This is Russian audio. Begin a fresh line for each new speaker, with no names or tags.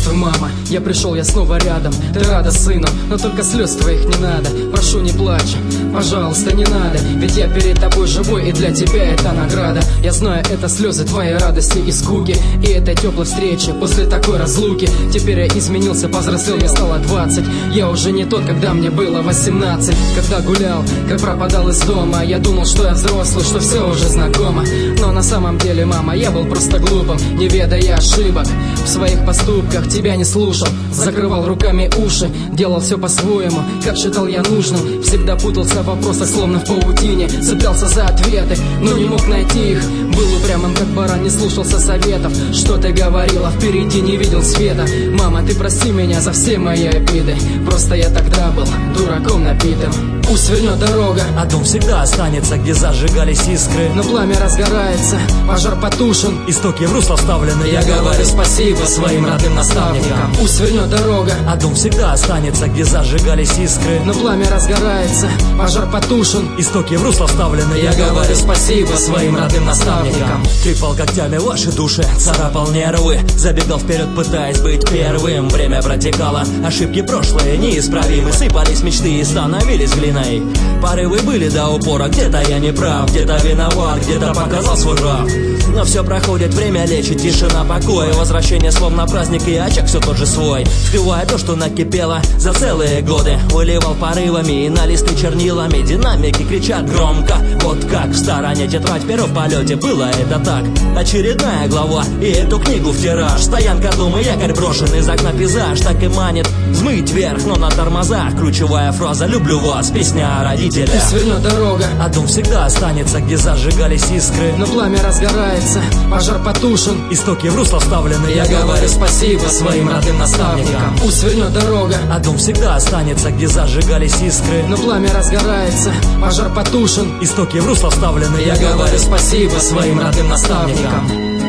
Здравствуй, мама, я пришел, я снова рядом. Ты рада сыну, но только слез твоих не надо. Прошу, не плачь, пожалуйста, не надо. Ведь я перед тобой живой, и для тебя это награда. Я знаю, это слезы твоей радости и скуки, и этой теплой встречи после такой разлуки. Теперь я изменился, повзрослел, мне стало 20. Я уже не тот, когда мне было 18. Когда гулял, как пропадал из дома, я думал, что я взрослый, что все уже знакомо. Но на самом деле, мама, я был просто глупым, не ведая ошибок в своих поступках. Тебя не слушал, закрывал руками уши, делал все по-своему, как считал я нужным. Всегда путался в вопросах, словно в паутине, цеплялся за ответы, но не мог найти их. Был упрямым, как баран, не слушался советов. Что ты говорила, впереди не видел света. Мама, ты прости меня за все мои обиды, просто я тогда был дураком напитым. Пусть свернет дорога,
а дом всегда останется, где зажигались искры.
но пламя разгорается, пожар потушен.
Истоки в русло вставлены.
Я говорю спасибо своим родным наставникам. Пусть свернет дорога,
а дом всегда останется, где зажигались искры.
но пламя разгорается, пожар потушен.
Истоки в русло вставлены.
Я говорю спасибо своим родным наставникам.
Трепал когтями ваши души, царапал нервы, забегал вперед, пытаясь быть первым. Время протекало, ошибки прошлые неисправимы, сыпались мечты и становились глиной. Порывы были до упора, где-то я не прав, где-то виноват, где-то показал свой нрав. Но все проходит, время лечит, тишина, покой. Возвращение словно праздник, и очаг все тот же свой. Скрывая то, что накипело за целые годы, выливал порывами и на листы чернилами. Динамики кричат громко, вот как в стороне тетрадь перо в полете. Было это так, очередная глава, и эту книгу в тираж. Стоянка дома, якорь брошен, из окна пейзаж так и манит взмыть вверх, но на тормозах. Ключевая фраза «люблю вас», песня о родителях.
Пусть свернет дорога,
а дом всегда останется, где зажигались искры.
но пламя разгорается, пожар потушен.
Истоки в русло вставлены.
Я говорю спасибо своим родным наставникам. Пусть свернет дорога,
а дом всегда останется, где зажигались искры.
но пламя разгорается, пожар потушен.
Истоки в русло вставлены.
Я говорю спасибо своим родным наставникам.